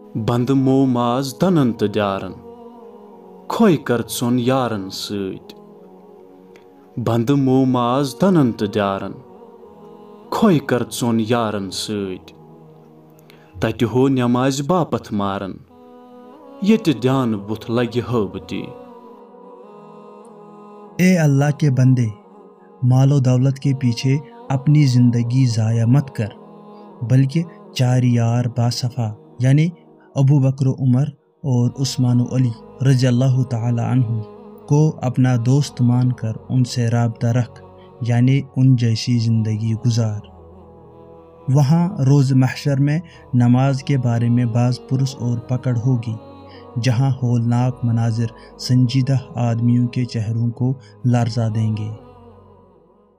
बंद मोमाज दनन तो द्यारन खोय कर चोन यारन सत बंद मोमाज दनन तो द्यारन खोय कर चोन यारन सत तत हो नमाज बापत मारन ये ध्यान बुथ लगे हबती। ए अल्लाह के बंदे, मालो दौलत के पीछे अपनी ज़िंदगी ज़ाया मत कर, बल्कि चार यार बासफ़ा यानी अबू बकर उमर और उस्मान अली रज़ी अल्लाह ताला अन्हु को अपना दोस्त मानकर उनसे राब्ता रख, यानी उन जैसी ज़िंदगी गुजार। वहाँ रोज़ महशर में नमाज के बारे में बाज़ पुरुष और पकड़ होगी, जहाँ होलनाक मनाजिर संजीदा आदमियों के चेहरों को लर्जा देंगे।